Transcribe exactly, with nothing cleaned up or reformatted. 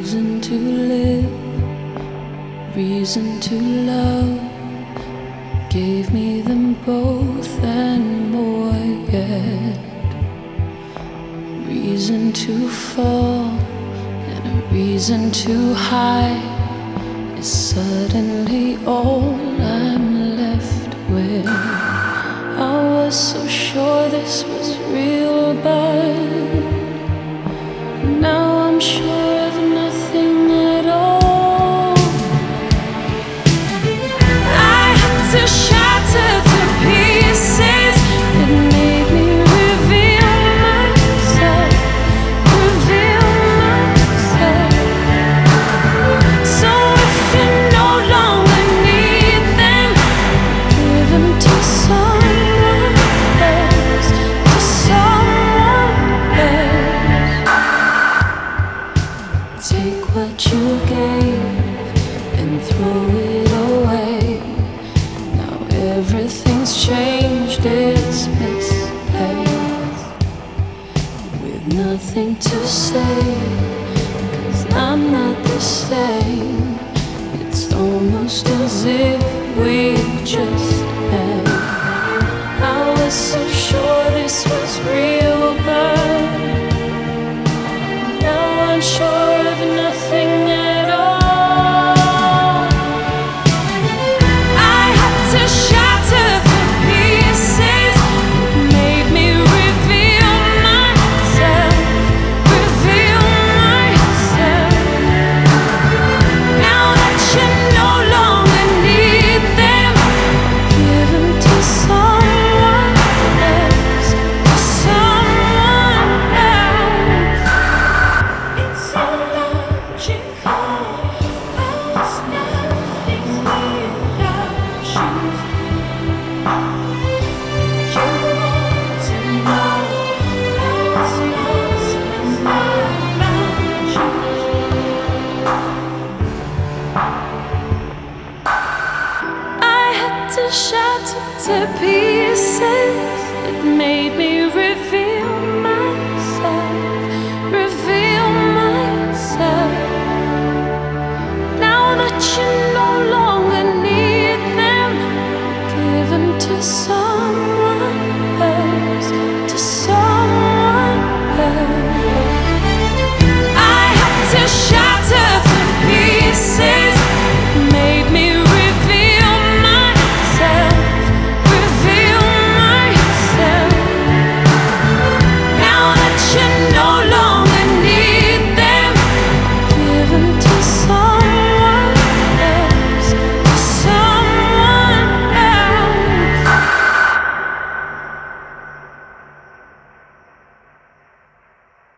reason to live, reason to love. Gave me them both and more yet. Reason to fall and a reason to hide is suddenly all I'm left with. I was so sure this was real, but now I'm sure of nothing at all. I had to shatter to pieces. It made me reveal myself, reveal myself. So if you no longer need them, give them to someone else, to someone else. Take what you gave and throw it away. Now everything's changed, it's misplaced. With nothing to say, 'cause I'm not the same. It's almost as if we just met. I was so sure this was real, but now I'm sure of nothing at all. I had to shatter to pieces. It made me reveal myself, reveal myself. Now that you no longer need them, give them to someone else, to someone else. It's so logical. I was nothing without you. You want to know I was lost when I found you. I had to shatter to pieces. It made me reveal myself, reveal myself. Now that you no longer need them, give them to someone.